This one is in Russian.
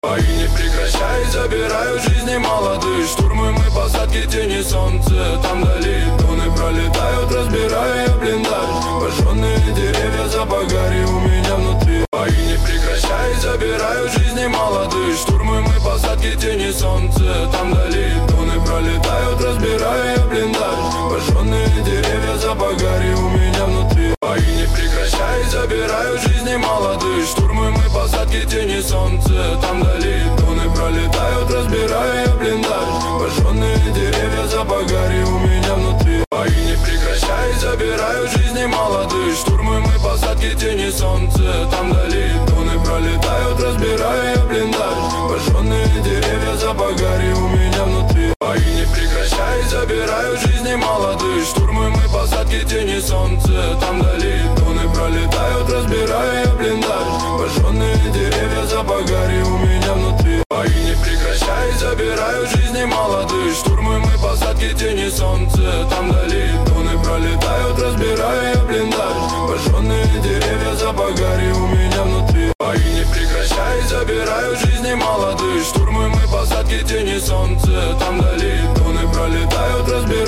Бои не прекращай, забираю жизни молодых. Штурмы мы, посадки, тени, солнце. Там вдали тоны пролетают, разбираю я блиндаж. Пожженные деревья, запах гари у меня внутри. Бои не прекращай, забираю жизни молодых. Штурмы мы, посадки, тени, солнце. Там вдали тоны пролетают, разбираю я блиндаж. Пожженные деревья, запах гари у меня внутри. Бои не прекращай, забираю жизни молодых. Штурмы мы, посадки, тени, солнце. Там вдали тоны пролетают, разбираю я блиндаж. Пожженные деревья, запах гари у меня внутри. Бои не прекращай, забираю жизни молодых. Штурмы мы, посадки, тени, солнце. Там вдали тоны пролетают, разбираю я блиндаж. Пожженные деревья, запах гари у меня внутри. Бои не прекращай, забираю жизни молодых. Штурмы мы, посадки, тени, солнце. Там вдали тоны пролетают, разбираю я блиндаж. Пожженные деревья, запах гари у меня внутри. Бои не прекращай, забираю жизни молодых. Штурмы мы, посадки, тени, солнце. Там вдали тоны пролетают, разбираю я блиндаж. Пожженные деревья, запах гари у меня внутри. Бои не прекращай, забираю жизни молодых. Штурмы мы, посадки, тени, солнце. Там вдали тоны пролетают, разбираю